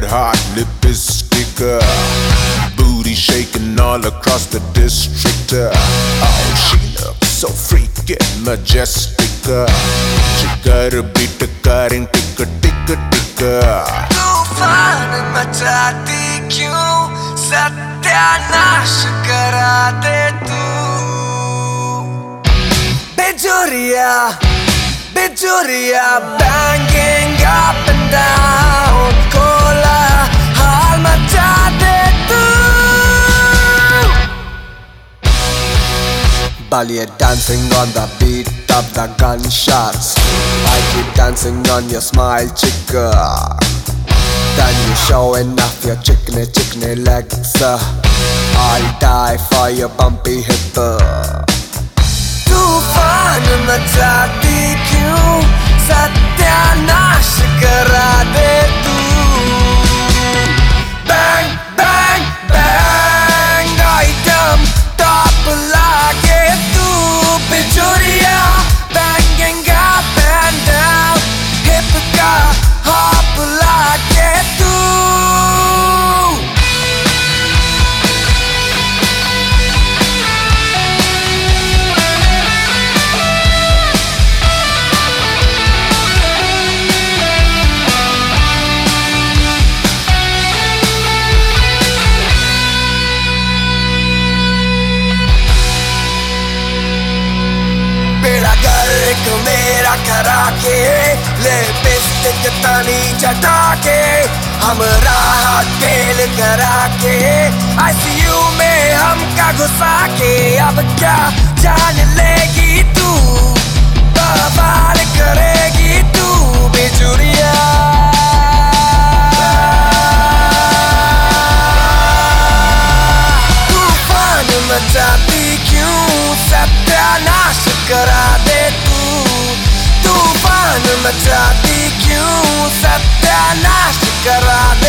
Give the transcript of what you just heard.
hot lipstick, booty shaking all across the district. Oh, she looks so freaking majestic. She got a beat cutting tick tick. तूफान मचाती क्यों, सत्यानाश करा दे तू। बेजोरिया बेजोरिया banging up and down, कोला हाल मचा दे तू। Balia dancing on the beat of the gunshots. I keep dancing on your smile, chicka. Then you showing off your chickeny legs. I'll die for your bumpy hip. तूफान मचाती क्यों, सत्यानाश करा दे तू। Bang bang bang, item top लागे तू। बेजोरिया banging up and down, hip का hop लागे तू। मेरा करा के लिपस्टिक तनी चटा के, हमरा तेल करा के ICU में हमका घुसा के। अब क्या जान लेगी तू, बवाल करेगी तू। बेजोरिया तूफान मचाती क्यों, सत्यानाश करा दे तू। तूफान मचाती क्यों, सत्यानाश करा दे।